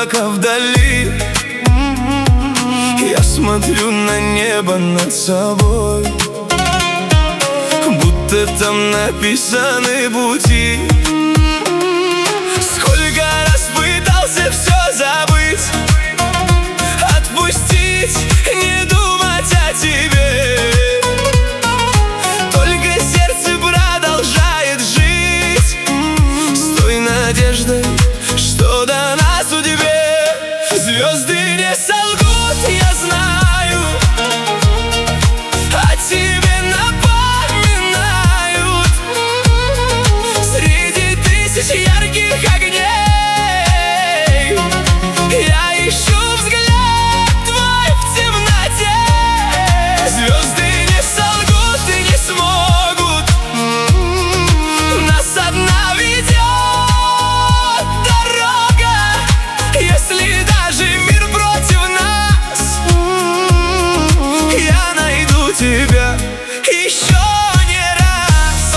облака вдали. Я смотрю на небо над собой, будто там написаны пути. Сколько раз пытался все забыть, отпустить, не думать о тебе. Только сердце продолжает жить с той надеждой, что дана судьбе. Звезды не солгут, я знаю, о тебе напоминают среди тысяч ярких огней. Я ищу взгляд твой в темноте. Звезды не солгут и не смогут, нас одна ведет дорога. Если даже мир против нас, я найду тебя еще не раз.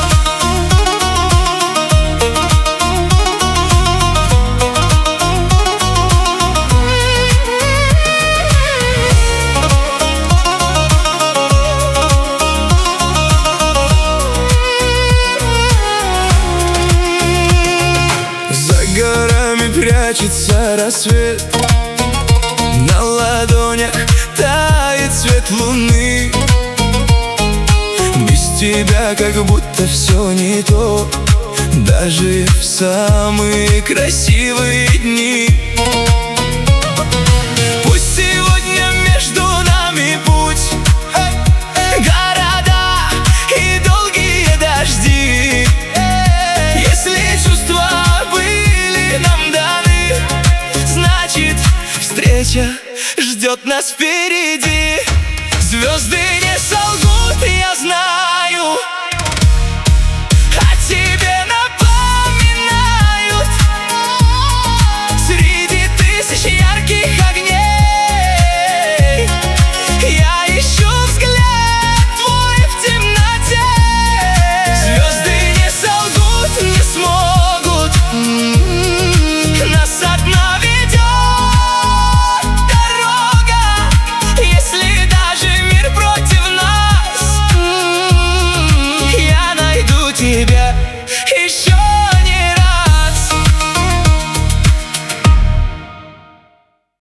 За горами прячется рассвет, на ладонях тает свет луны. Без тебя как будто все не то, даже в самые красивые дни. Пусть сегодня между нами путь, города и долгие дожди. Если чувства были нам даны, значит, встреча ждет нас впереди. Звезды не солгут, я знаю, о тебе напоминают среди тысяч ярких огней. Я ищу взгляд твой в темноте. Звезды не солгут, не смогут, нас одна ведет дорога. Если даже мир против нас, я найду тебя